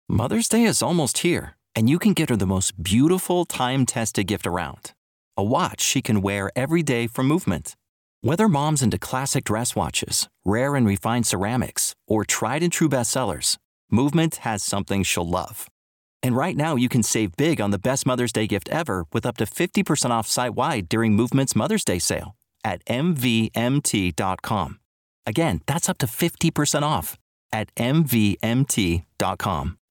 Mother's Day is almost here, and you can get her the most beautiful time-tested gift around. A watch she can wear every day from Movement. Whether mom's into classic dress watches, rare and refined ceramics, or tried and true bestsellers, Movement has something she'll love. And right now you can save big on the best Mother's Day gift ever with up to 50% off site-wide during Movement's Mother's Day sale at MVMT.com. Again, that's up to 50% off at MVMT.com.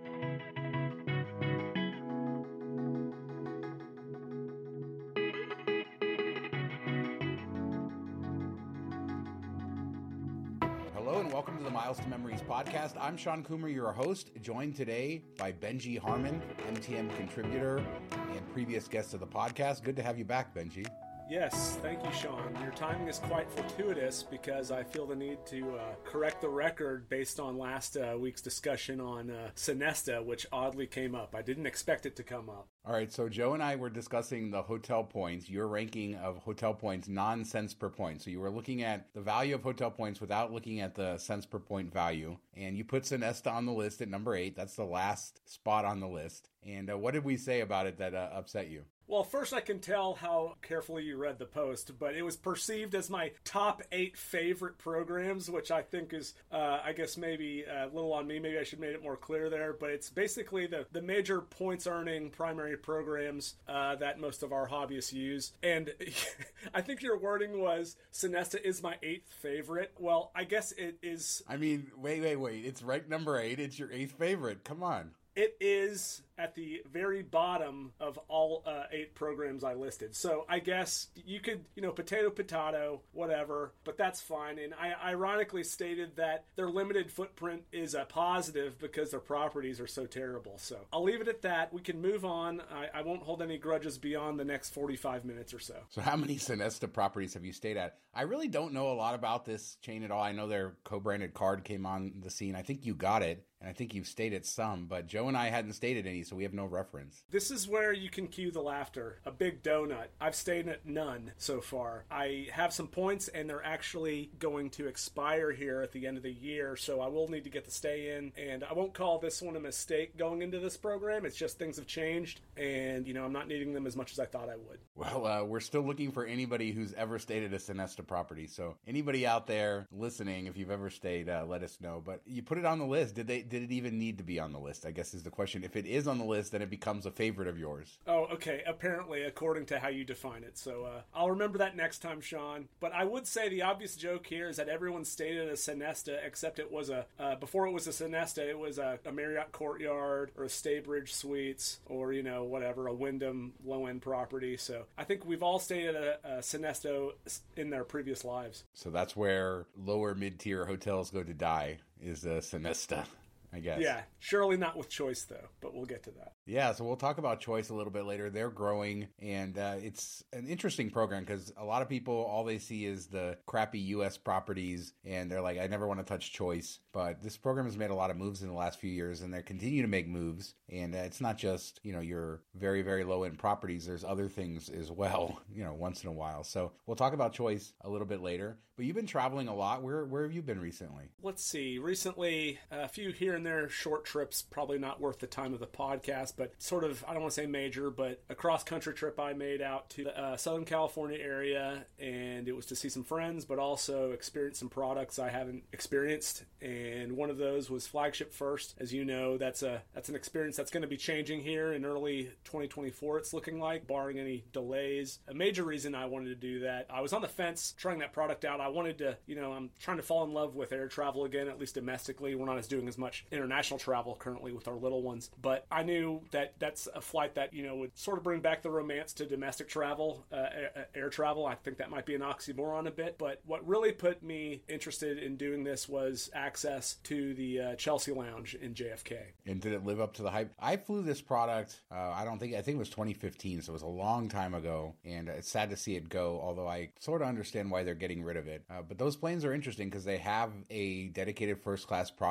Hello and welcome to the Miles to Memories podcast. I'm Sean Coomer, your host, joined today by Benji Harmon, MTM contributor and previous guest of the podcast. Good to have you back, Benji. Yes, thank you, Sean. Your timing is quite fortuitous because I feel the need to correct the record based on last week's discussion on Sonesta, which oddly came up. I didn't expect it to come up. All right, so Joe and I were discussing the hotel points, your ranking of hotel points, non-cents per point. So you were looking at the value of hotel points without looking at the cents per point value. And you put Sonesta on the list at number 8. That's the last spot on the list. And what did we say about it that upset you? Well, first I can tell how carefully you read the post, but it was perceived as my top 8 favorite programs, which I think is, I guess maybe a little on me. Maybe I should have made it more clear there, but it's basically the major points earning primary programs that most of our hobbyists use. And I think your wording was Sonesta is my 8th favorite. Well, I guess it is. I mean, wait. It's ranked number 8. It's your 8th favorite. Come on. It is at the very bottom of all 8 programs I listed. So I guess you could, potato, whatever, but that's fine. And I ironically stated that their limited footprint is a positive because their properties are so terrible. So I'll leave it at that. We can move on. I won't hold any grudges beyond the next 45 minutes or so. So how many Sonesta properties have you stayed at? I really don't know a lot about this chain at all. I know their co-branded card came on the scene. I think you got it. And I think you've stayed at some, but Joe and I hadn't stayed at any, so we have no reference. This is where you can cue the laughter. A big donut. I've stayed at none so far. I have some points, and they're actually going to expire here at the end of the year, so I will need to get the stay in. And I won't call this one a mistake going into this program. It's just things have changed, and, I'm not needing them as much as I thought I would. Well, we're still looking for anybody who's ever stayed at a Sonesta property. So anybody out there listening, if you've ever stayed, let us know. But you put it on the list. Did it even need to be on the list, I guess is the question. If it is on the list, then it becomes a favorite of yours. Oh, okay. Apparently, according to how you define it. So I'll remember that next time, Sean. But I would say the obvious joke here is that everyone stayed at a Sonesta, except it was before it was a Sonesta, it was a Marriott Courtyard or a Staybridge Suites or, whatever, a Wyndham low-end property. So I think we've all stayed at a Sonesta in their previous lives. So that's where lower mid-tier hotels go to die, is a Sonesta, I guess. Yeah, surely not with Choice, though, but we'll get to that. Yeah, so we'll talk about Choice a little bit later. They're growing, and it's an interesting program because a lot of people, all they see is the crappy U.S. properties, and they're like, I never want to touch Choice. But this program has made a lot of moves in the last few years, and they continue to make moves. And it's not just, your very, very low-end properties. There's other things as well, once in a while. So we'll talk about Choice a little bit later. But you've been traveling a lot. Where have you been recently? Let's see. Recently, a few here and there short trips, probably not worth the time of the podcast, but sort of, I don't want to say major, but a cross-country trip I made out to the Southern California area, and it was to see some friends, but also experience some products I haven't experienced. And one of those was Flagship First. As you know, that's an experience that's going to be changing here in early 2024, it's looking like, barring any delays. A major reason I wanted to do that, I was on the fence trying that product out. I wanted to, I'm trying to fall in love with air travel again, at least domestically. We're not doing as much international travel currently with our little ones, but I knew that that's a flight that, would sort of bring back the romance to domestic travel, air travel. I think that might be an oxymoron a bit, but what really put me interested in doing this was access to the Chelsea Lounge in JFK. And did it live up to the hype? I flew this product, I think it was 2015, so it was a long time ago, and it's sad to see it go, although I sort of understand why they're getting rid of it. But those planes are interesting because they have a dedicated first-class product.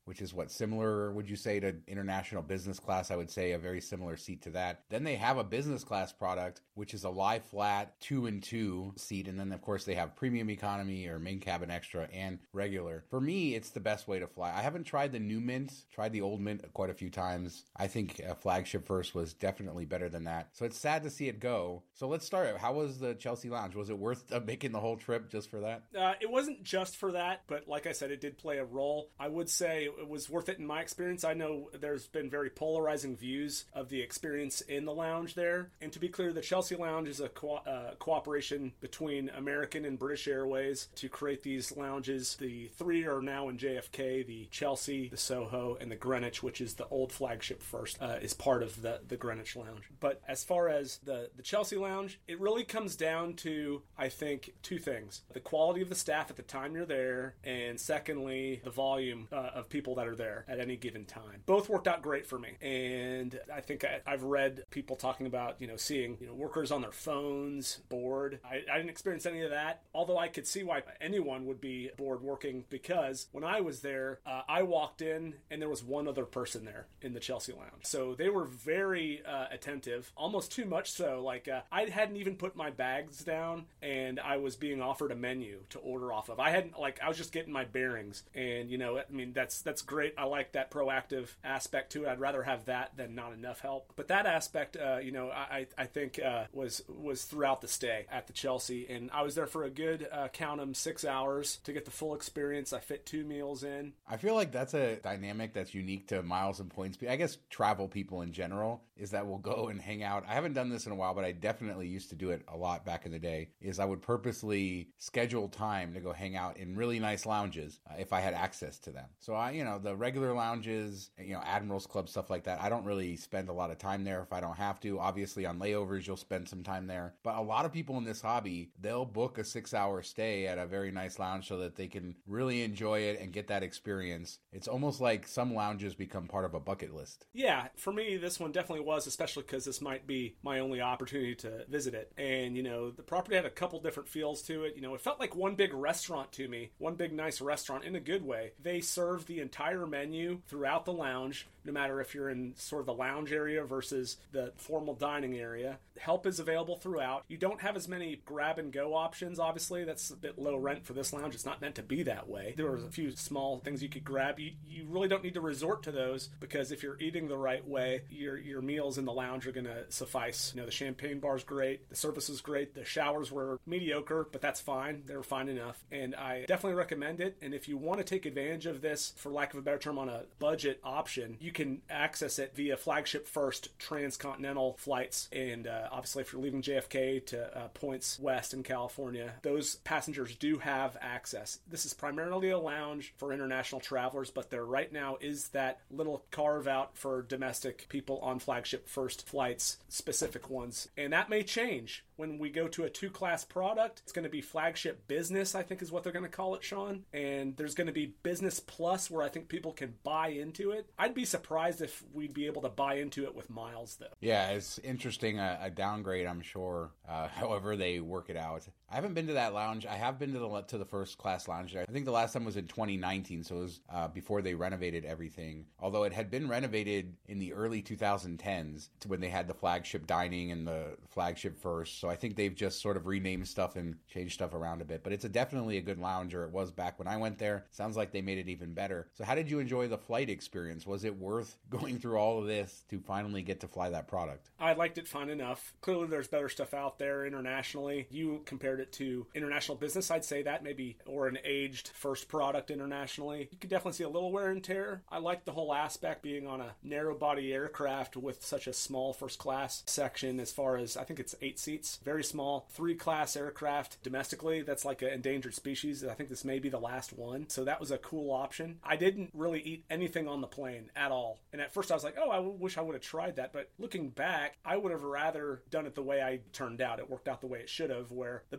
which is what, similar, would you say, to international business class? I would say a very similar seat to that. Then they have a business class product, which is a lie flat 2-in-2 seat. And then, of course, they have premium economy or main cabin extra and regular. For me, it's the best way to fly. I haven't tried the new Mint, tried the old Mint quite a few times. I think Flagship First was definitely better than that. So it's sad to see it go. So let's start. How was the Chelsea Lounge? Was it worth making the whole trip just for that? It wasn't just for that, but like I said, it did play a role. I would say it was worth it in my experience. I know there's been very polarizing views of the experience in the lounge there. And to be clear, the Chelsea Lounge is a cooperation between American and British Airways to create these lounges. The three are now in JFK, the Chelsea, the Soho, and the Greenwich, which is the old Flagship First, is part of the Greenwich Lounge. But as far as the Chelsea Lounge, it really comes down to, I think, two things. The quality of the staff at the time you're there, and secondly, the volume of people that are there at any given time. Both worked out great for me. And I think I've read people talking about, seeing, workers on their phones, bored. I didn't experience any of that, although I could see why anyone would be bored working, because when I was there, I walked in and there was one other person there in the Chelsea Lounge. So they were very attentive, almost too much so. Like I hadn't even put my bags down and I was being offered a menu to order off of. I was just getting my bearings, and that's great. I like that proactive aspect to it. I'd rather have that than not enough help. But that aspect, I think was throughout the stay at the Chelsea, and I was there for a good count 'em 6 hours to get the full experience. I fit 2 meals in. I feel like that's a dynamic that's unique to Miles and Points. I guess travel people in general is that we'll go and hang out. I haven't done this in a while, but I definitely used to do it a lot back in the day. Is I would purposely schedule time to go hang out in really nice lounges if I had access to them. So the regular lounges, Admirals Club, stuff like that, I don't really spend a lot of time there if I don't have to. Obviously on layovers, you'll spend some time there. But a lot of people in this hobby, they'll book a 6-hour stay at a very nice lounge so that they can really enjoy it and get that experience. It's almost like some lounges become part of a bucket list. Yeah, for me, this one definitely was, especially because this might be my only opportunity to visit it. And, the property had a couple different feels to it. It felt like one big restaurant to me, one big nice restaurant in a good way. They serve the entire menu throughout the lounge, no matter if you're in sort of the lounge area versus the formal dining area. Help is available throughout. You don't have as many grab-and-go options, obviously. That's a bit low rent for this lounge. It's not meant to be that way. There was a few small things you could grab. You really don't need to resort to those, because if you're eating the right way, your meals in the lounge are going to suffice. The champagne bar's great. The service is great. The showers were mediocre, but that's fine. They were fine enough. And I definitely recommend it. And if you want to take advantage of this, for lack of a better term, on a budget option, you can access it via Flagship First transcontinental flights. And obviously, if you're leaving JFK to points west in California, those passengers do have access. This is primarily a lounge for international travelers, but there right now is that little carve out for domestic people on Flagship First flights, specific ones. And that may change when we go to a 2-class product. It's going to be Flagship Business, I think is what they're going to call it, Sean. And there's going to be Business Plus, where I think people can buy into it. I'd be surprised if we'd be able to buy into it with miles, though. Yeah, it's interesting. A downgrade, I'm sure, however they work it out. I haven't been to that lounge. I have been to the first class lounge. I think the last time was in 2019, so it was before they renovated everything. Although it had been renovated in the early 2010s to when they had the Flagship Dining and the Flagship First. So I think they've just sort of renamed stuff and changed stuff around a bit. But it's definitely a good lounge, or it was back when I went there. Sounds like they made it even better. So how did you enjoy the flight experience? Was it worth going through all of this to finally get to fly that product? I liked it fine enough. Clearly there's better stuff out there internationally. You compared it to international business, I'd say that maybe, or an aged first product internationally. You could definitely see a little wear and tear. I liked the whole aspect being on a narrow body aircraft with such a small first class section, as far as I think it's 8 seats. Very small 3-class aircraft domestically. That's like an endangered species. I think this may be the last one. So that was a cool option. I didn't really eat anything on the plane at all. And at first I was like, I wish I would have tried that. But looking back, I would have rather done it the way I turned out. It worked out the way it should have, where the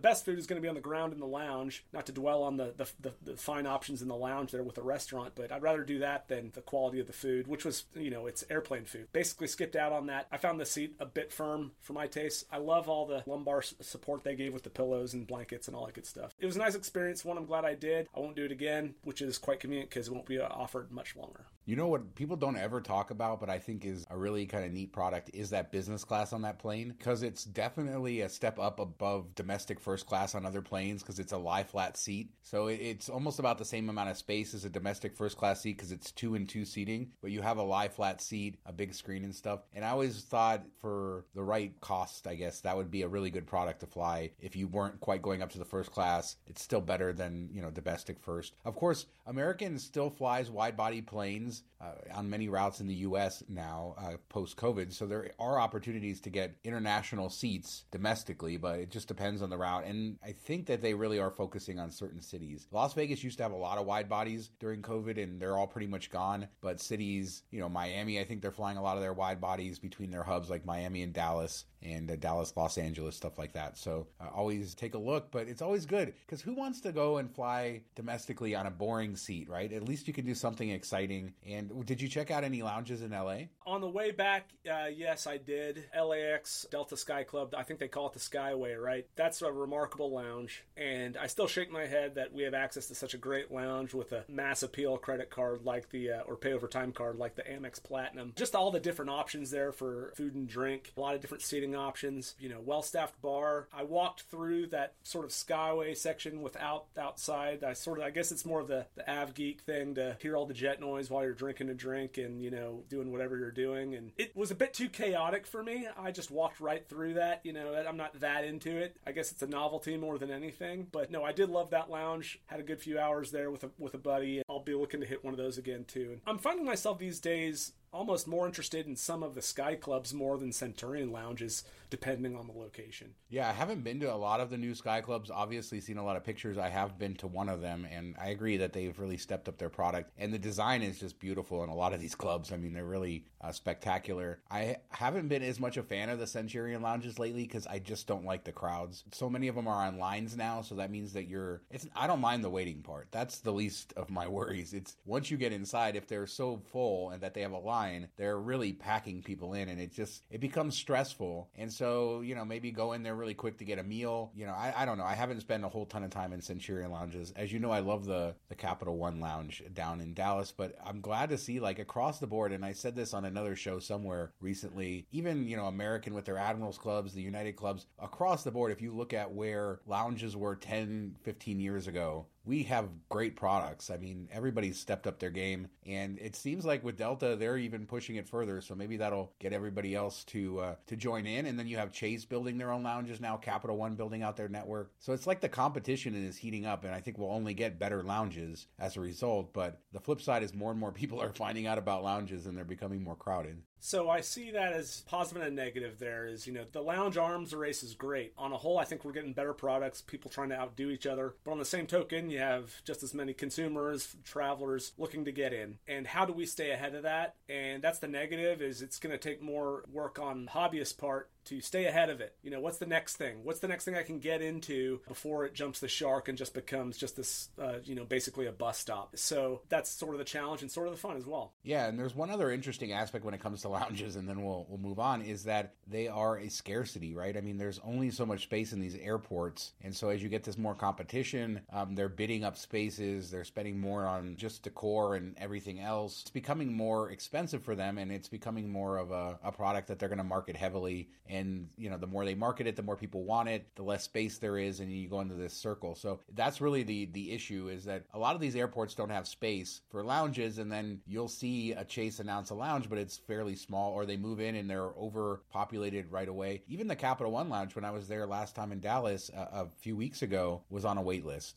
best food is going to be on the ground in the lounge. Not to dwell on the fine options in the lounge there with the restaurant, but I'd rather do that than the quality of the food, which was, it's airplane food. Basically skipped out on that. I found the seat a bit firm for my taste. I love all the lumbar support they gave with the pillows and blankets and all that good stuff. It was a nice experience, one I'm glad I did. I won't do it again, which is quite convenient because it won't be offered much longer. You know what people don't ever talk about, but I think is a really kind of neat product, is that business class on that plane, because it's definitely a step up above domestic first class on other planes because it's a lie flat seat. So it's almost about the same amount of space as a domestic first class seat because it's 2 and 2 seating, but you have a lie flat seat, a big screen and stuff. And I always thought for the right cost, I guess that would be a really good product to fly. If you weren't quite going up to the first class, it's still better than, domestic first. Of course, American still flies wide body planes on many routes in the U.S. now, post-COVID. So there are opportunities to get international seats domestically, but it just depends on the route. And I think that they really are focusing on certain cities. Las Vegas used to have a lot of wide bodies during COVID, and they're all pretty much gone. But cities, Miami, I think they're flying a lot of their wide bodies between their hubs like Miami and Dallas, and Dallas, Los Angeles, stuff like that. So always take a look, but it's always good because who wants to go and fly domestically on a boring seat, right? At least you can do something exciting. And did you check out any lounges in LA? On the way back, yes, I did. LAX Delta Sky Club, I think they call it the Skyway, right? That's a remarkable lounge. And I still shake my head that we have access to such a great lounge with a mass appeal credit card like or pay over time card like the Amex Platinum. Just all the different options there for food and drink, a lot of different seating options, well-staffed bar. I walked through that sort of Skyway section outside. I guess it's more of the Av Geek thing to hear all the jet noise while you're drinking a drink and, doing whatever you're doing. And it was a bit too chaotic for me. I just walked right through that. I'm not that into it. I guess it's a novelty more than anything. But no, I did love that lounge. Had a good few hours there with a buddy. I'll be looking to hit one of those again too. And I'm finding myself these days almost more interested in some of the Sky Clubs more than Centurion lounges, depending on the location. Yeah, I haven't been to a lot of the new Sky Clubs. Obviously seen a lot of pictures. I have been to one of them, and I agree that they've really stepped up their product. And the design is just beautiful in a lot of these clubs. I mean, they're really spectacular. I haven't been as much a fan of the Centurion lounges lately because I just don't like the crowds. So many of them are on lines now, so that means that I don't mind the waiting part. That's the least of my worries. It's once you get inside, if they're so full and that they have a line, they're really packing people in, and it becomes stressful. And so, maybe go in there really quick to get a meal. I don't know. I haven't spent a whole ton of time in Centurion lounges. As you know, I love the Capital One lounge down in Dallas, but I'm glad to see across the board, and I said this on another show somewhere recently, even, American with their Admirals clubs, the United clubs, across the board, if you look at where lounges were 10, 15 years ago, we have great products. I mean, everybody's stepped up their game, and it seems like with Delta, they're even pushing it further. So maybe that'll get everybody else to join in. And then you have Chase building their own lounges now, Capital One building out their network. So it's like the competition is heating up, and I think we'll only get better lounges as a result. But the flip side is more and more people are finding out about lounges, and they're becoming more crowded. So I see that as positive and negative there is, the lounge arms race is great. On a whole, I think we're getting better products, people trying to outdo each other. But on the same token, you have just as many consumers, travelers looking to get in. And how do we stay ahead of that? And that's the negative, is it's going to take more work on the hobbyist part to stay ahead of it. What's the next thing? What's the next thing I can get into before it jumps the shark and just becomes just this, basically a bus stop? So that's sort of the challenge and sort of the fun as well. Yeah, and there's one other interesting aspect when it comes to lounges, and then we'll move on, is that they are a scarcity, right? I mean, there's only so much space in these airports, and so as you get this more competition, they're bidding up spaces, they're spending more on just decor and everything else. It's becoming more expensive for them, and it's becoming more of a product that they're going to market heavily. And, the more they market it, the more people want it, the less space there is, and you go into this circle. So that's really the issue, is that a lot of these airports don't have space for lounges, and then you'll see a Chase announce a lounge, but it's fairly small, or they move in and they're overpopulated right away. Even the Capital One lounge, when I was there last time in Dallas a few weeks ago, was on a wait list. That's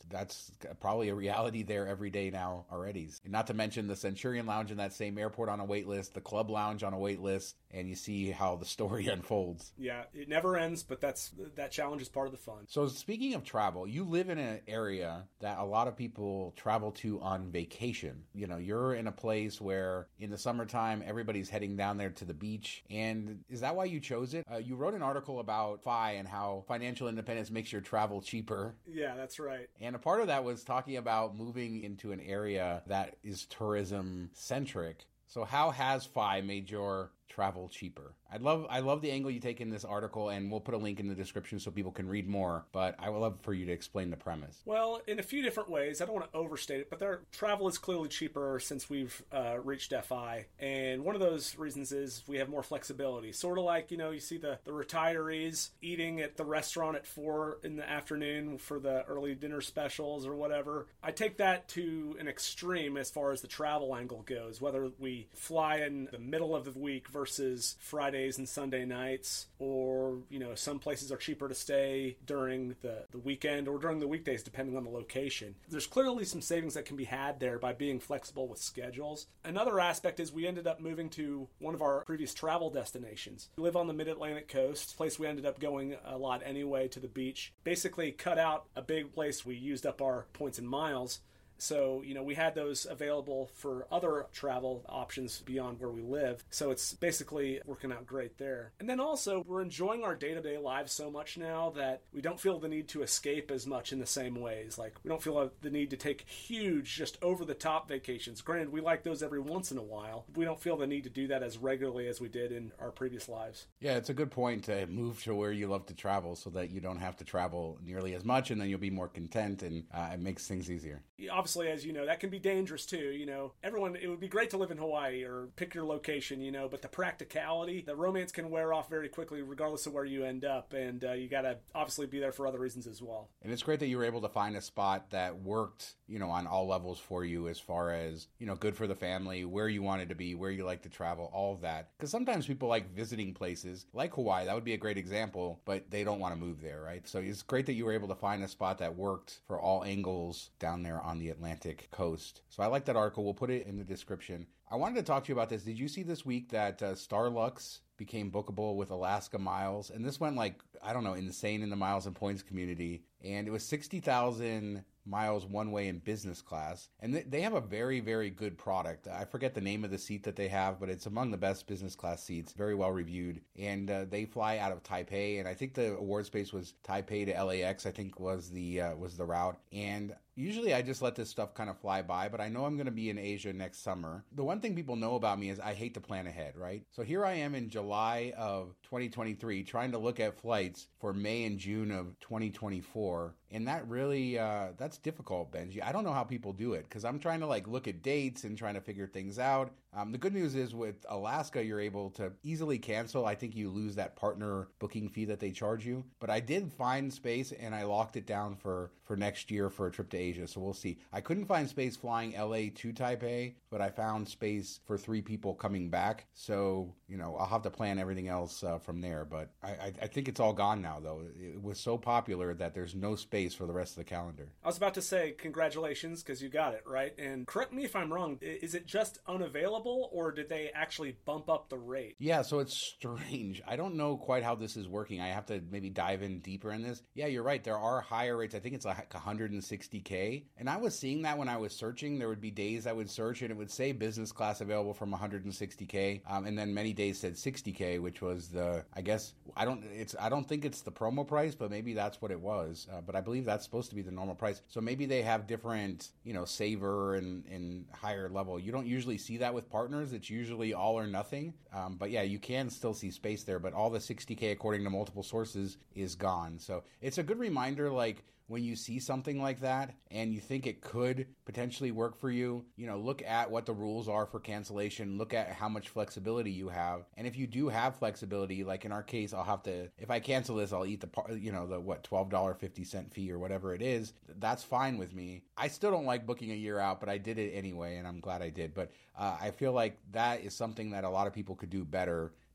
it's probably a reality there every day now already. Not to mention the Centurion Lounge in that same airport on a wait list, the Club Lounge on a wait list, and you see how the story unfolds. Yeah, it never ends, but that challenge is part of the fun. So speaking of travel, you live in an area that a lot of people travel to on vacation. You know, you're in a place where in the summertime, everybody's heading down there to the beach. And is that why you chose it? You wrote an article about FI and how financial independence makes your travel cheaper. Yeah, that's right. And a part of that was talking about moving into an area that is tourism centric. So how has FI made your travel cheaper? I love the angle you take in this article, and we'll put a link in the description so people can read more, but I would love for you to explain the premise. Well, in a few different ways. I don't want to overstate it, but travel is clearly cheaper since we've reached FI, and one of those reasons is we have more flexibility. Sort of like, you see the retirees eating at the restaurant at 4 in the afternoon for the early dinner specials or whatever. I take that to an extreme as far as the travel angle goes, whether we fly in the middle of the week versus Fridays and Sunday nights, or some places are cheaper to stay during the weekend or during the weekdays depending on the location. There's clearly some savings that can be had there by being flexible with schedules. Another aspect is we ended up moving to one of our previous travel destinations. We live on the mid-Atlantic coast, a place we ended up going a lot anyway, to the beach. Basically cut out a big place. We used up our points and miles. So, we had those available for other travel options beyond where we live. So it's basically working out great there. And then also, we're enjoying our day-to-day lives so much now that we don't feel the need to escape as much in the same ways. Like, we don't feel the need to take huge, just over-the-top vacations. Granted, we like those every once in a while. We don't feel the need to do that as regularly as we did in our previous lives. Yeah, it's a good point to move to where you love to travel so that you don't have to travel nearly as much, and then you'll be more content, and it makes things easier. Obviously, as you know, that can be dangerous too. Everyone, it would be great to live in Hawaii or pick your location, but the practicality, the romance can wear off very quickly regardless of where you end up, and you got to obviously be there for other reasons as well. And it's great that you were able to find a spot that worked, on all levels for you, as far as, good for the family, where you wanted to be, where you like to travel, all of that. Because sometimes people like visiting places like Hawaii. That would be a great example, but they don't want to move there, right? So it's great that you were able to find a spot that worked for all angles down there on the Atlantic coast. So I like that article. We'll put it in the description. I wanted to talk to you about this. Did you see this week that Starlux became bookable with Alaska Miles? And this went insane in the miles and points community. And it was 60,000 miles one way in business class. And they have a very, very good product. I forget the name of the seat that they have, but it's among the best business class seats, very well reviewed. And they fly out of Taipei, and I think the award space was Taipei to LAX, I think was the route. And usually I just let this stuff kind of fly by, but I know I'm going to be in Asia next summer. The one thing people know about me is I hate to plan ahead, right? So here I am in July of 2023 trying to look at flights for May and June of 2024. And that really, that's difficult, Benji. I don't know how people do it because I'm trying to look at dates and trying to figure things out. The good news is with Alaska, you're able to easily cancel. I think you lose that partner booking fee that they charge you. But I did find space and I locked it down for next year for a trip to Asia. So we'll see. I couldn't find space flying LA to Taipei, but I found space for 3 people coming back. So, I'll have to plan everything else from there. But I think it's all gone now, though. It was so popular that there's no space for the rest of the calendar. I was about to say congratulations because you got it, right? And correct me if I'm wrong. Is it just unavailable or did they actually bump up the rate? Yeah, so it's strange. I don't know quite how this is working. I have to maybe dive in deeper in this. Yeah, you're right. There are higher rates. I think it's like $160K. And I was seeing that when I was searching. There would be days I would search and it would say business class available from $160K. And then many days said $60K, which was I don't think it's the promo price, but maybe that's what it was. But I believe that's supposed to be the normal price. So maybe they have different, saver and higher level. You don't usually see that with partners. It's usually all or nothing. But yeah, you can still see space there, but all the $60K according to multiple sources is gone. So it's a good reminder, when you see something like that and you think it could potentially work for you, look at what the rules are for cancellation, look at how much flexibility you have. And if you do have flexibility, like in our case, I'll have to, if I cancel this, I'll eat the $12.50 fee or whatever it is. That's fine with me. I still don't like booking a year out, but I did it anyway, and I'm glad I did. But I feel like that is something that a lot of people could do better,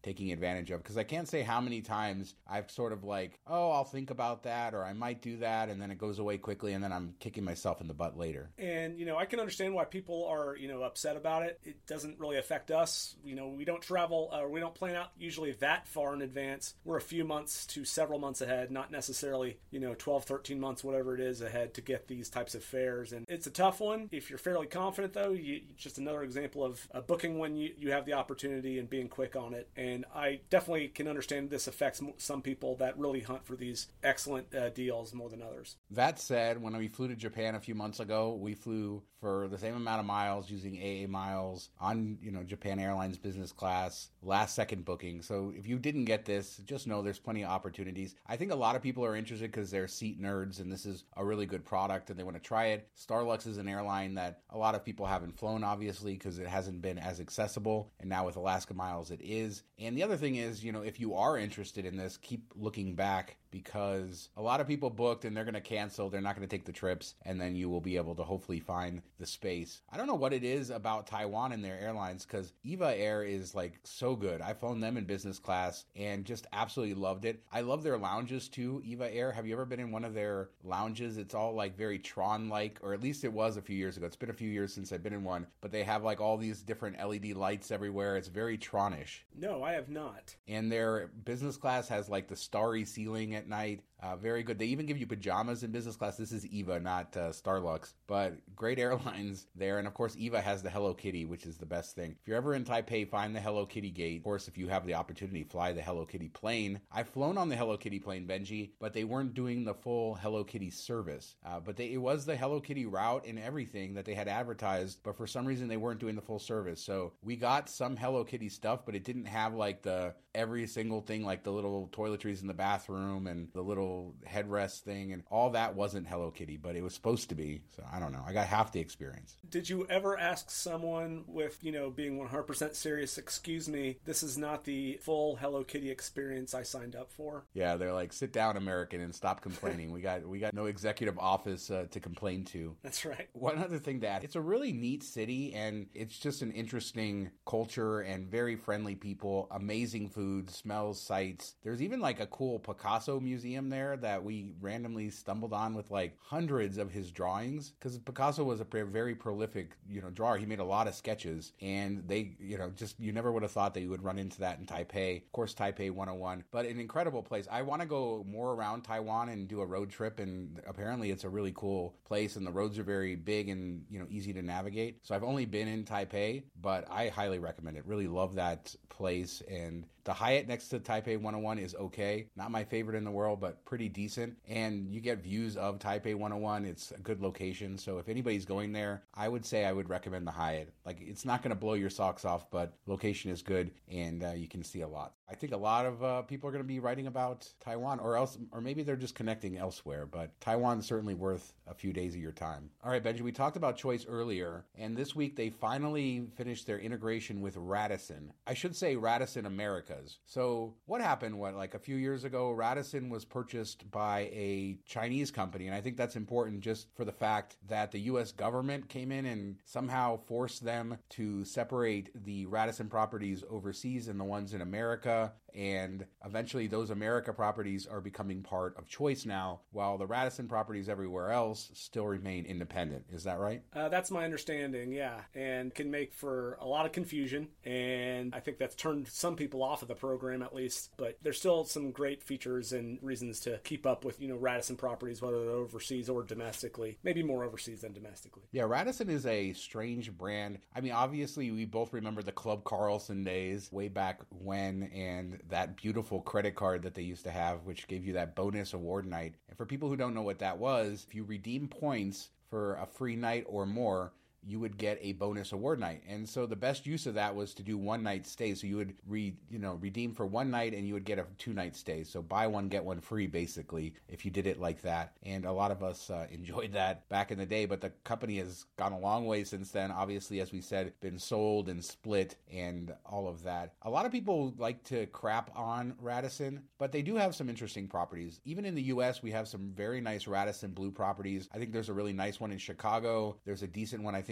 taking advantage of. Because I can't say how many times I've sort of like, oh, I'll think about that, or I might do that, and then it goes away quickly, and then I'm kicking myself in the butt later. And, I can understand why people are, upset about it. It doesn't really affect us. We don't travel, or we don't plan out usually that far in advance. We're a few months to several months ahead, not necessarily, 12, 13 months, whatever it is ahead to get these types of fairs. And it's a tough one. If you're fairly confident, though, just another example of booking when you have the opportunity and being quick on it. And I definitely can understand this affects some people that really hunt for these excellent deals more than others. That said, when we flew to Japan a few months ago, we flew for the same amount of miles using AA miles on, Japan Airlines business class, last second booking. So if you didn't get this, just know there's plenty of opportunities. I think a lot of people are interested because they're seat nerds and this is a really good product and they want to try it. Starlux is an airline that a lot of people haven't flown, obviously, because it hasn't been as accessible. And now with Alaska Miles, it is. And the other thing is, if you are interested in this, keep looking back, because a lot of people booked and they're going to cancel. They're not going to take the trips, and then you will be able to hopefully find the space. I don't know what it is about Taiwan and their airlines, because EVA Air is like so good. I've flown them in business class and just absolutely loved it. I love their lounges too, EVA Air. Have you ever been in one of their lounges? It's all like very Tron-like, or at least it was a few years ago. It's been a few years since I've been in one, but they have like all these different LED lights everywhere. It's very Tronish. No, I have not. And their business class has like the starry ceiling at night. Very good. They even give you pajamas in business class. This is EVA, not Starlux, but great airlines there. And of course, EVA has the Hello Kitty, which is the best thing. If you're ever in Taipei, find the Hello Kitty gate. Of course, if you have the opportunity, fly the Hello Kitty plane. I've flown on the Hello Kitty plane, Benji, but they weren't doing the full Hello Kitty service. But it was the Hello Kitty route and everything that they had advertised, but for some reason they weren't doing the full service. So we got some Hello Kitty stuff, but it didn't have like the every single thing, like the little toiletries in the bathroom and the little headrest thing, and all that wasn't Hello Kitty, but it was supposed to be. So I don't know. I got half the experience. Did you ever ask someone with, being 100% serious, excuse me, this is not the full Hello Kitty experience I signed up for? Yeah, they're like, sit down, American, and stop complaining. we got no executive office to complain to. That's right. One other thing to add, it's a really neat city, and it's just an interesting culture and very friendly people, amazing food, smells, sights. There's even like a cool Picasso museum there that we randomly stumbled on with like hundreds of his drawings, because Picasso was a very prolific, drawer. He made a lot of sketches, and they, you never would have thought that you would run into that in Taipei. Of course, Taipei 101, but an incredible place. I want to go more around Taiwan and do a road trip, and apparently it's a really cool place, and the roads are very big and, easy to navigate. So I've only been in Taipei, but I highly recommend it. Really love that place. And the Hyatt next to Taipei 101 is okay. Not my favorite in the world, but pretty decent. And you get views of Taipei 101. It's a good location. So if anybody's going there, I would say I would recommend the Hyatt. Like, it's not going to blow your socks off, but location is good, and you can see a lot. I think a lot of people are going to be writing about Taiwan, or maybe they're just connecting elsewhere, but Taiwan's certainly worth a few days of your time. All right, Benji, we talked about Choice earlier, and this week they finally finished their integration with Radisson. I should say Radisson Americas. So what happened, like a few years ago, Radisson was purchased by a Chinese company, and I think that's important just for the fact that the U.S. government came in and somehow forced them to separate the Radisson properties overseas and the ones in America. And eventually those America properties are becoming part of Choice now, while the Radisson properties everywhere else still remain independent. Is that right? That's my understanding, yeah. And can make for a lot of confusion. And I think that's turned some people off of the program, at least. But there's still some great features and reasons to keep up with, Radisson properties, whether they're overseas or domestically. Maybe more overseas than domestically. Yeah, Radisson is a strange brand. I mean, obviously, we both remember the Club Carlson days way back when, and that beautiful credit card that they used to have, which gave you that bonus award night. And for people who don't know what that was, if you redeem points for a free night or more, you would get a bonus award night. And so the best use of that was to do one night stay. So you would redeem for one night and you would get a 2-night stay. So buy one, get one free, basically, if you did it like that. And a lot of us enjoyed that back in the day, but the company has gone a long way since then. Obviously, as we said, been sold and split and all of that. A lot of people like to crap on Radisson, but they do have some interesting properties. Even in the US, we have some very nice Radisson Blue properties. I think there's a really nice one in Chicago. There's a decent one, I think,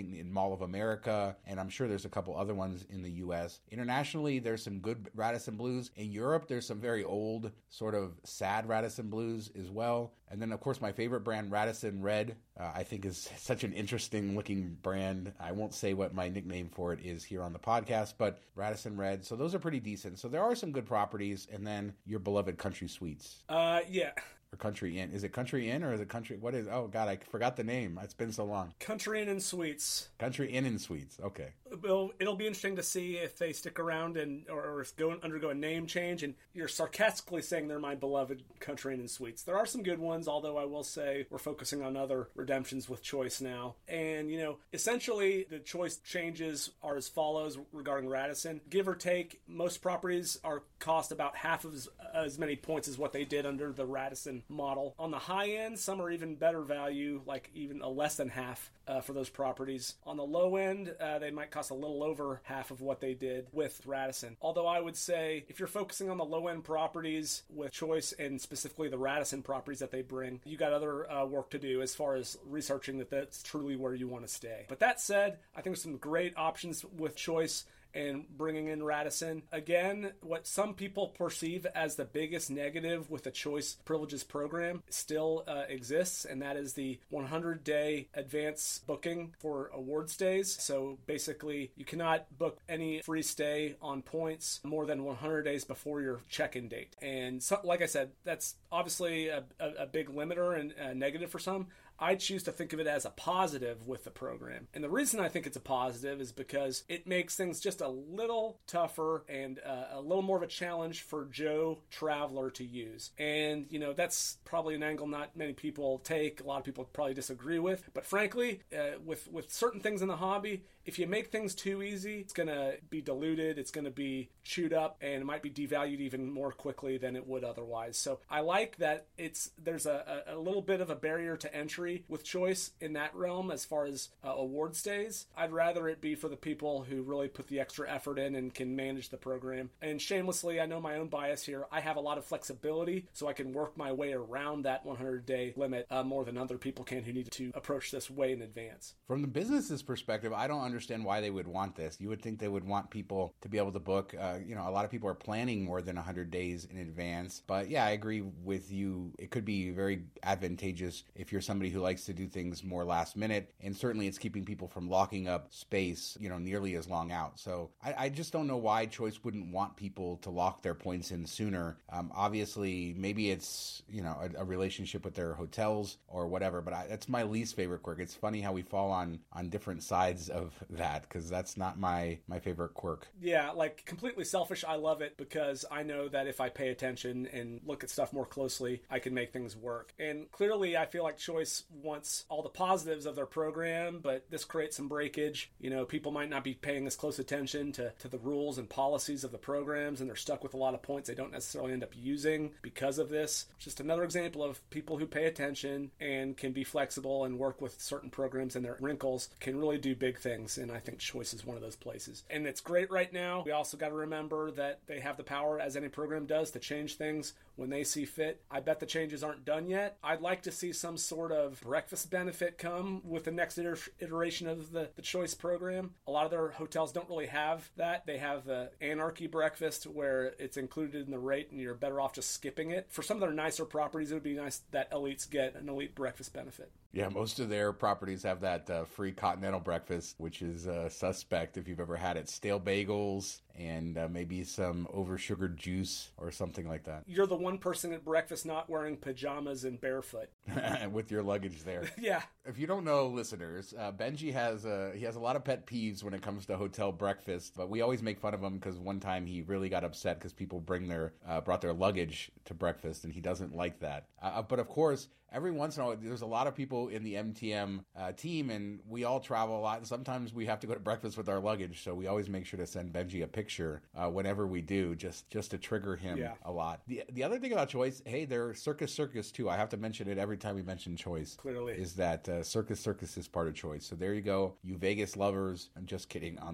think in Mall of America, and I'm sure there's a couple other ones in the U.S. Internationally, there's some good Radisson Blues. In Europe, there's some very old, sort of sad Radisson Blues as well. And then, of course, my favorite brand, Radisson Red, I think is such an interesting looking brand. I won't say what my nickname for it is here on the podcast, but Radisson Red. So those are pretty decent. So there are some good properties. And then your beloved Country Suites. Yeah. Or Country Inn. Is it Country Inn or is it Country? What is? Oh God, I forgot the name. It's been so long. Country Inn and Suites. Country Inn and Suites. Okay. It'll be interesting to see if they stick around or undergo a name change. And you're sarcastically saying they're my beloved Country Inn and Suites. There are some good ones, although I will say we're focusing on other redemptions with Choice now. And essentially the Choice changes are as follows regarding Radisson. Give or take, most properties cost about half of as many points as what they did under the Radisson model. On the high end, some are even better value, like even a less than half for those properties. On the low end, they might cost a little over half of what they did with Radisson. Although I would say if you're focusing on the low end properties with Choice and specifically the Radisson properties that they bring, you got other work to do as far as researching that that's truly where you want to stay. But that said, I think there's some great options with Choice and bringing in Radisson. Again, what some people perceive as the biggest negative with the Choice Privileges program still exists, and that is the 100-day advance booking for award stays. So basically, you cannot book any free stay on points more than 100 days before your check-in date. And so, like I said, that's obviously a big limiter and a negative for some. I choose to think of it as a positive with the program. And the reason I think it's a positive is because it makes things just a little tougher and a little more of a challenge for Joe Traveler to use. And, that's probably an angle not many people take. A lot of people probably disagree with. But frankly, with certain things in the hobby, if you make things too easy, it's going to be diluted, it's going to be chewed up, and it might be devalued even more quickly than it would otherwise. So I like that there's a little bit of a barrier to entry with Choice in that realm as far as award stays. I'd rather it be for the people who really put the extra effort in and can manage the program. And shamelessly, I know my own bias here. I have a lot of flexibility, so I can work my way around that 100-day limit more than other people can who need to approach this way in advance. From the business's perspective, I don't understand why they would want this. You would think they would want people to be able to book. A lot of people are planning more than 100 days in advance. But yeah, I agree with you. It could be very advantageous if you're somebody who likes to do things more last minute. And certainly it's keeping people from locking up space, nearly as long out. So I just don't know why Choice wouldn't want people to lock their points in sooner. Obviously, maybe it's, a relationship with their hotels or whatever. But that's my least favorite quirk. It's funny how we fall on different sides of that, because that's not my favorite quirk. Yeah, completely selfish. I love it because I know that if I pay attention and look at stuff more closely, I can make things work. And clearly, I feel like Choice wants all the positives of their program, but this creates some breakage. People might not be paying as close attention to the rules and policies of the programs, and they're stuck with a lot of points they don't necessarily end up using because of this. Just another example of people who pay attention and can be flexible and work with certain programs and their wrinkles can really do big things, and I think Choice is one of those places. And it's great right now. We also got to remember that they have the power, as any program does, to change things when they see fit. I bet the changes aren't done yet. I'd like to see some sort of breakfast benefit come with the next iteration of the Choice program. A lot of their hotels don't really have that. They have the Anarchy breakfast where it's included in the rate and you're better off just skipping it. For some of their nicer properties, it would be nice that elites get an elite breakfast benefit. Yeah, most of their properties have that free continental breakfast, which is suspect if you've ever had it. Stale bagels and maybe some over-sugared juice or something like that. You're the one person at breakfast not wearing pajamas and barefoot. With your luggage there. Yeah. If you don't know, listeners, Benji has a lot of pet peeves when it comes to hotel breakfast, but we always make fun of him because one time he really got upset because people brought their luggage to breakfast, and he doesn't like that. But of course, every once in a while, there's a lot of people in the MTM team, and we all travel a lot, and sometimes we have to go to breakfast with our luggage, so we always make sure to send Benji a picture whenever we do, just to trigger him a lot. The other thing about Choice, hey, they're Circus too. I have to mention it every time we mention Choice. Clearly. Is that Circus is part of Choice. So there you go, you Vegas lovers. I'm just kidding on that.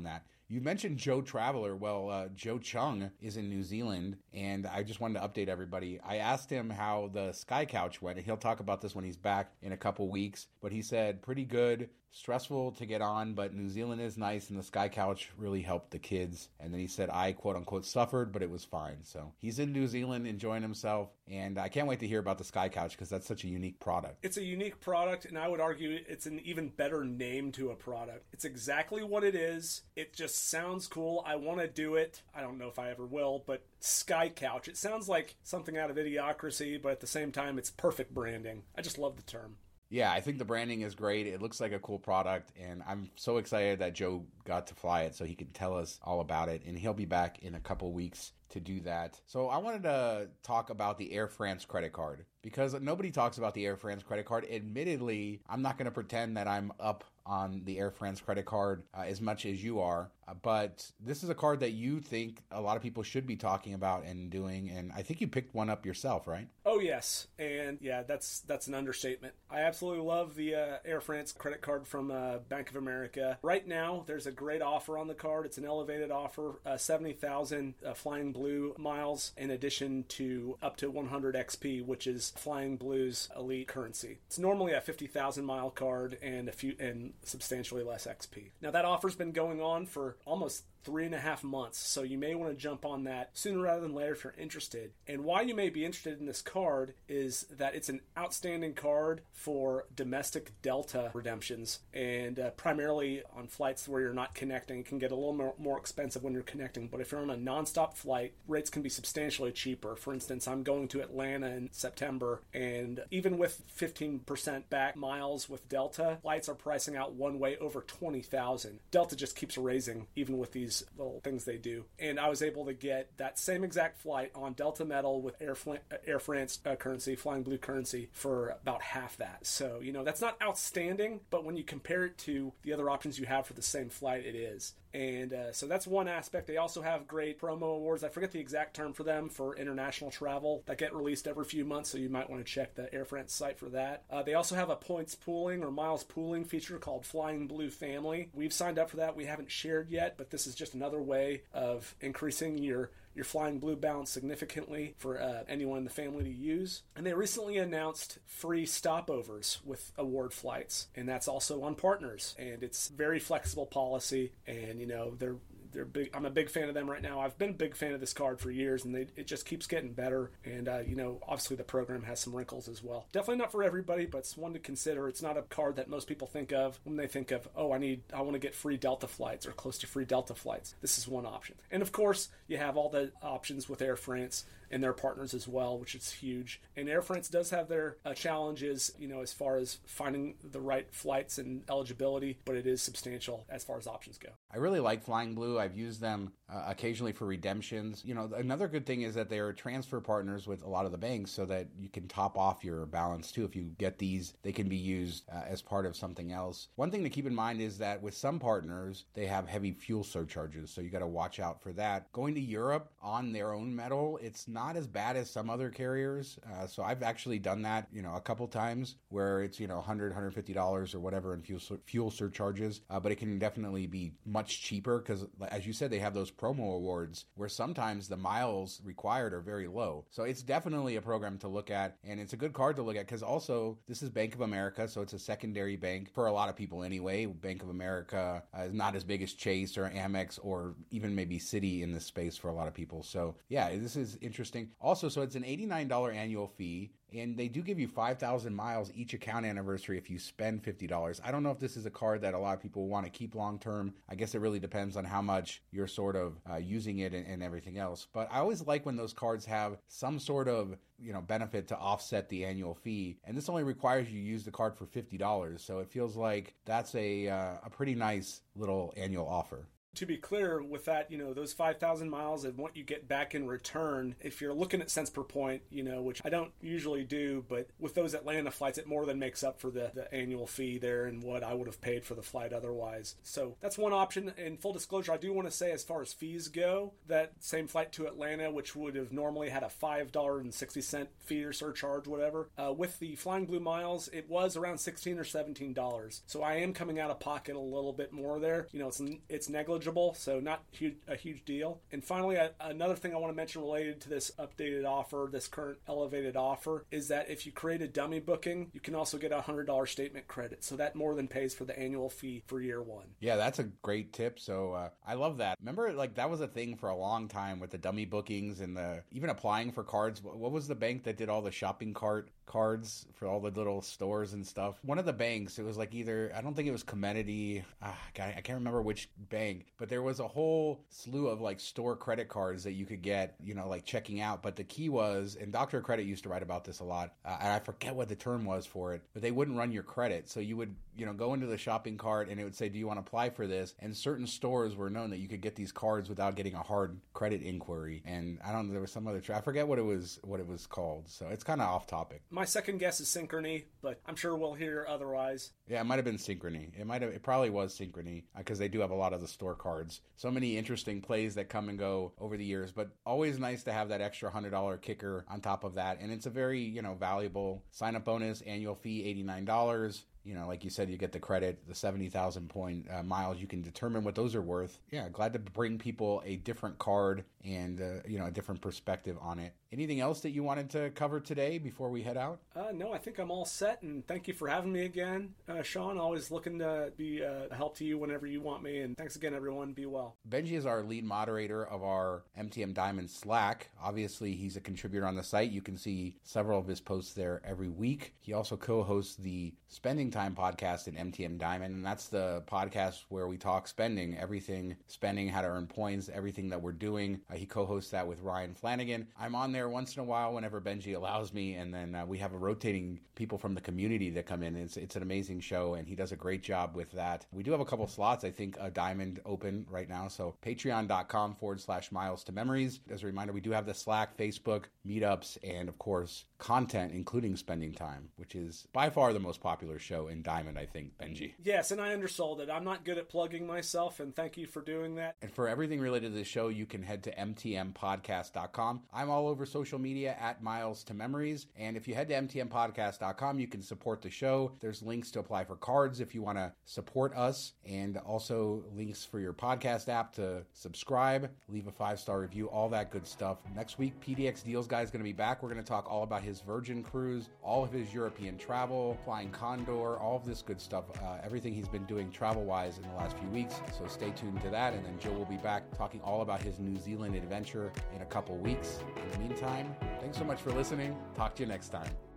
You mentioned Joe Traveler. Well, Joe Chung is in New Zealand, and I just wanted to update everybody. I asked him how the Sky Couch went, and he'll talk about this when he's back in a couple weeks, but he said pretty good. Stressful to get on, but New Zealand is nice, and the Sky Couch really helped the kids. And then he said, I quote-unquote suffered, but it was fine. So he's in New Zealand enjoying himself, and I can't wait to hear about the Sky Couch because that's such a unique product. It's a unique product, and I would argue it's an even better name to a product. It's exactly what it is. It just sounds cool. I want to do it. I don't know if I ever will, but Sky Couch. It sounds like something out of Idiocracy, but at the same time, it's perfect branding. I just love the term. Yeah, I think the branding is great. It looks like a cool product, and I'm so excited that Joe got to fly it so he can tell us all about it, and he'll be back in a couple weeks to do that. So I wanted to talk about the Air France credit card because nobody talks about the Air France credit card. Admittedly, I'm not going to pretend that I'm up on the Air France credit card as much as you are, but this is a card that you think a lot of people should be talking about and doing, and I think you picked one up yourself, right? Oh, yes, and yeah, that's an understatement. I absolutely love the Air France credit card from Bank of America. Right now, there's a great offer on the card. It's an elevated offer, 70,000 Flying Blue miles in addition to up to 100 XP, which is Flying Blue's elite currency. It's normally a 50,000 mile card and substantially less XP. Now that offer's been going on for almost 3.5 months, so you may want to jump on that sooner rather than later if you're interested. And why you may be interested in this card is that it's an outstanding card for domestic Delta redemptions, and primarily on flights where you're not connecting. It can get a little more expensive when you're connecting, but if you're on a nonstop flight, rates can be substantially cheaper. For instance, I'm going to Atlanta in September, and even with 15% back miles with Delta, flights are pricing out one way over 20,000. Delta just keeps raising even with these little things they do. And I was able to get that same exact flight on Delta Metal with Air France currency, Flying Blue currency, for about half that. So, that's not outstanding, but when you compare it to the other options you have for the same flight, it is. And so that's one aspect. They also have great promo awards. I forget the exact term for them for international travel that get released every few months, so you might want to check the Air France site for that. They also have a points pooling or miles pooling feature called Flying Blue Family. We've signed up for that. We haven't shared yet, but this is just another way of increasing your Flying Blue balance significantly for anyone in the family to use. And they recently announced free stopovers with award flights, and that's also on partners. And it's very flexible policy, and they're big. I'm a big fan of them right now. I've been a big fan of this card for years, and it just keeps getting better. And obviously the program has some wrinkles as well. Definitely not for everybody, but it's one to consider. It's not a card that most people think of when they think of, I want to get free Delta flights or close to free Delta flights. This is one option. And of course, you have all the options with Air France and their partners as well, which is huge. And Air France does have their challenges, as far as finding the right flights and eligibility, but it is substantial as far as options go. I really like Flying Blue. I've used them occasionally for redemptions. Another good thing is that they're transfer partners with a lot of the banks so that you can top off your balance too. If you get these, they can be used as part of something else. One thing to keep in mind is that with some partners, they have heavy fuel surcharges, so you got to watch out for that. Going to Europe on their own metal, it's not as bad as some other carriers. So I've actually done that, a couple times where it's, $100, $150 or whatever in fuel surcharges. But it can definitely be much cheaper because, as you said, they have those promo awards where sometimes the miles required are very low. So it's definitely a program to look at, and it's a good card to look at because also this is Bank of America, so it's a secondary bank for a lot of people anyway. Bank of America is not as big as Chase or Amex or even maybe Citi in this space for a lot of people. So yeah, this is interesting. Also, so it's an $89 annual fee, and they do give you 5,000 miles each account anniversary if you spend $50. I don't know if this is a card that a lot of people want to keep long term. I guess it really depends on how much you're sort of using it and everything else. But I always like when those cards have some sort of benefit to offset the annual fee. And this only requires you use the card for $50. So it feels like that's a pretty nice little annual offer. To be clear with that, those 5,000 miles and what you get back in return, if you're looking at cents per point, which I don't usually do, but with those Atlanta flights, it more than makes up for the annual fee there and what I would have paid for the flight otherwise. So that's one option. And full disclosure, I do want to say as far as fees go, that same flight to Atlanta, which would have normally had a $5.60 fee or surcharge, whatever, with the Flying Blue miles, it was around $16 or $17. So I am coming out of pocket a little bit more there. It's negligible, negligible, so not a huge deal. And finally, another thing I want to mention related to this updated offer, this current elevated offer, is that if you create a dummy booking, you can also get a $100 statement credit. So that more than pays for the annual fee for year one. Yeah, that's a great tip. So I love that. Remember, like, that was a thing for a long time with the dummy bookings and even applying for cards. What was the bank that did all the shopping cart cards for all the little stores and stuff? One of the banks, it was like either, I don't think it was Comenity, I can't remember which bank, but there was a whole slew of like store credit cards that you could get, like checking out. But the key was, and Dr. Credit used to write about this a lot, and I forget what the term was for it, but they wouldn't run your credit. So you would, go into the shopping cart and it would say, do you want to apply for this? And certain stores were known that you could get these cards without getting a hard credit inquiry. And I don't know, there was some other, I forget what it was called. So it's kind of off topic. My second guess is Synchrony, but I'm sure we'll hear otherwise. Yeah, it might have been Synchrony. It probably was Synchrony because they do have a lot of the store cards. So many interesting plays that come and go over the years, but always nice to have that extra $100 kicker on top of that. And it's a very, valuable sign-up bonus, annual fee, $89. Like you said, you get the credit, the 70,000 point miles. You can determine what those are worth. Yeah, glad to bring people a different card and, a different perspective on it. Anything else that you wanted to cover today before we head out? No, I think I'm all set, and thank you for having me again, Sean. Always looking to be a help to you whenever you want me, and thanks again, everyone. Be well. Benji is our lead moderator of our MTM Diamond Slack. Obviously, he's a contributor on the site. You can see several of his posts there every week. He also co-hosts the Spending Time podcast in MTM Diamond, and that's the podcast where we talk spending, everything spending, how to earn points, everything that we're doing. He co-hosts that with Ryan Flanagan. I'm on there once in a while whenever Benji allows me, and then we have a rotating people from the community that come in. It's an amazing show, and he does a great job with that. We do have a couple slots, I think, a Diamond open right now, so patreon.com/miles to memories. As a reminder, we do have the Slack, Facebook, meetups, and of course, content, including Spending Time, which is by far the most popular show in Diamond, I think, Benji. Yes, and I undersold it. I'm not good at plugging myself, and thank you for doing that. And for everything related to the show, you can head to mtmpodcast.com. I'm all over social media at Miles to Memories, and if you head to mtmpodcast.com, you can support the show. There's links to apply for cards if you want to support us, and also links for your podcast app to subscribe, leave a 5-star review, all that good stuff. Next week, PDX Deals Guy is going to be back. We're going to talk all about his Virgin cruise, all of his European travel, flying Condor, all of this good stuff, everything he's been doing travel-wise in the last few weeks. So stay tuned to that, and then Joe will be back talking all about his New Zealand adventure in a couple weeks. In the meantime, thanks so much for listening. Talk to you next time.